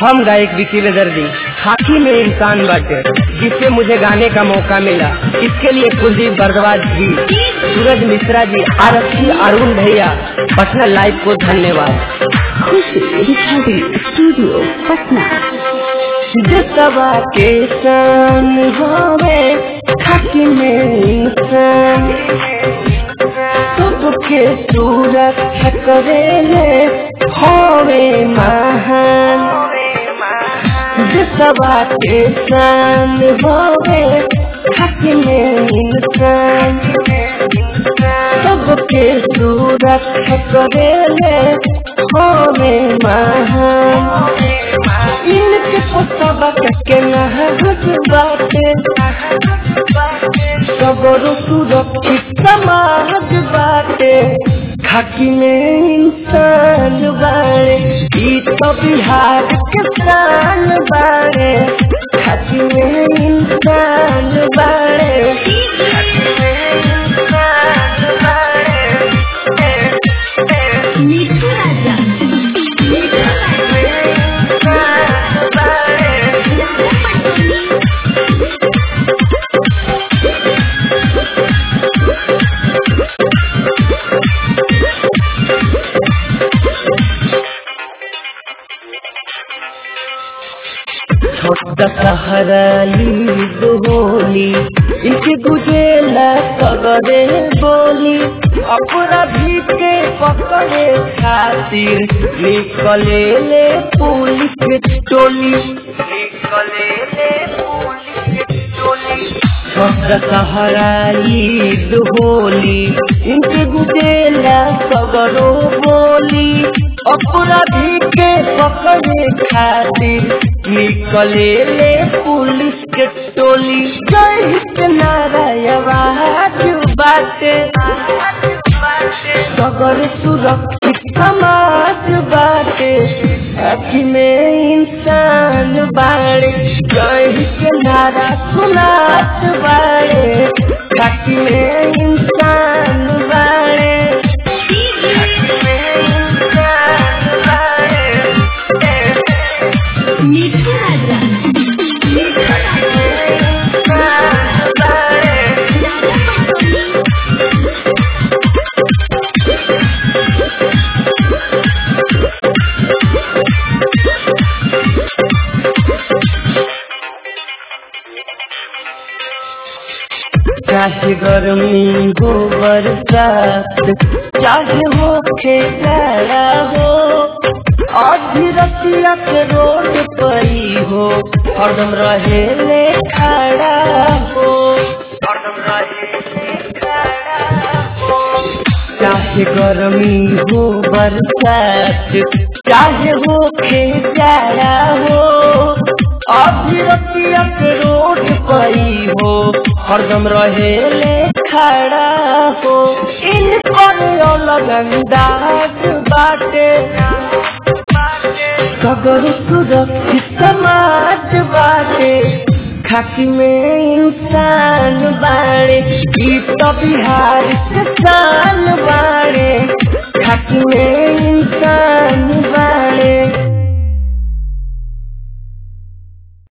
हम गायक विकील दर्दी खाकी में इंसान बाटे जिससे मुझे गाने का मौका मिला। इसके लिए कुलदीप बरदवाज जी, सूरज मिश्रा जी, आरक्षी अरुण भैया, पटना लाइव को धन्यवाद। स्टूडियो पटना। जिसवा के सन होवे खाकी में इंसान, सबके सुरक्षा करेले होवे महान। जिसवा के सन होवे खाकी में इंसान, सबके सुरक्षा करेले होवे महान। इनके पसवा के नहज बाटे, सबरो सुरक्षित समाज बाटे। खाकी में इंसान बाड़े ई तो बिहार के शान बाड़े। खाकी में इंसान बाड़े, खाकी में इंसान बाड़े। मीठू राजा दशहराली होली इनके गुजेला सगरे बोली। अपराधी के पकड़े खातिर निकले ले पुलिस के टोली, निकले ले पुलिस के टोली। दशहराली होली इनके गुजेला सगरो बोली। अपराधी के पकड़े खातिर निकले ले पुलिस के टोली। जय हित नारायण बाटे, सगर सुरक्षित समाज बाटे। खाकी में इंसान बाड़े, जय हित नारा सुनात बाड़े। खाकी में इंसान बाड़े, मीठू राजा चाहे गर्मी हो बरसात, चाहे हो खेला हो, आधी रतिया के रोड परी हो, हरदम रहे ले खड़ा हो, हरदम रहे खड़ा हो। चाहे गर्मी हो बरसात, चाहे हो खेला हो, आधी रतिया के रोड परी हो, हरदम रहे ले खड़ा हो। इन अलग अंदाज बाटे, सगर सुरक्षित समाज बाटे। खाकी में इंसान बाड़े ई तो बिहार के शान बाड़े। खाकी में